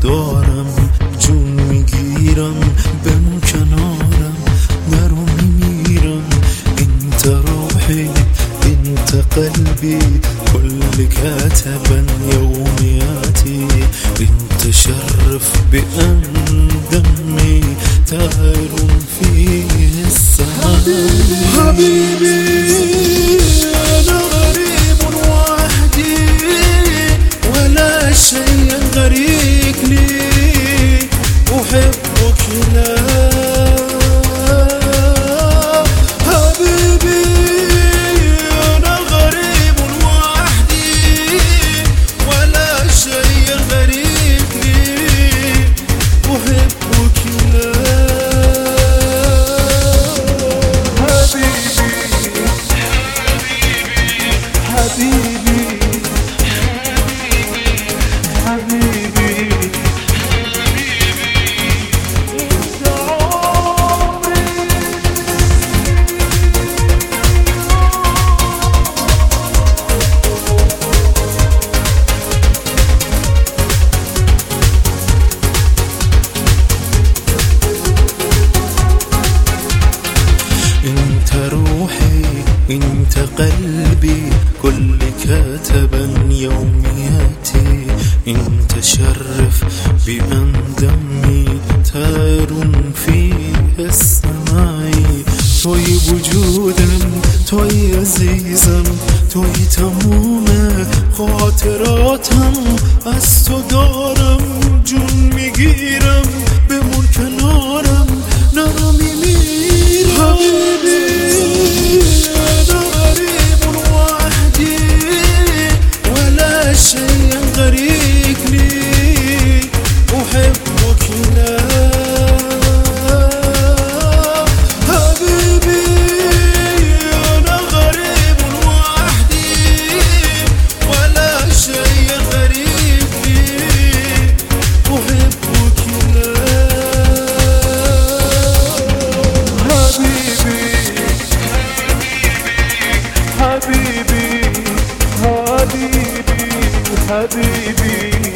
دارم، جون میگیرم بمون کنارم، نرو میمیرم. انت روحي انت قلبي كل كاتبا يومياتي، انت شرف بأن دمي تار فيه السماء. حبيبي أنا غريب وحدي ولا شيء غريب لي، أحبك لا حبيبي. أنا غريب وحدي ولا شيء غريب لي، أحبك لا حبيبي حبيبي انت عمري. انت روحي انت قلبي كل كاتبا يومياتي، انت شرف بأن دمي تار في السماء. توی وجودم توی عزیزم توی تموم خاطراتم، از تو دارم جون میگیرم بمون کنارم، نرو میمیرم. حبیبی أنا غريب وحدي ولا شيء غريب لي، أحبك لا حبيبي. أنا غريب وحدي ولا شيء غريب لي، أحبك لا حبيبي حبيبي حبيبي حبيبي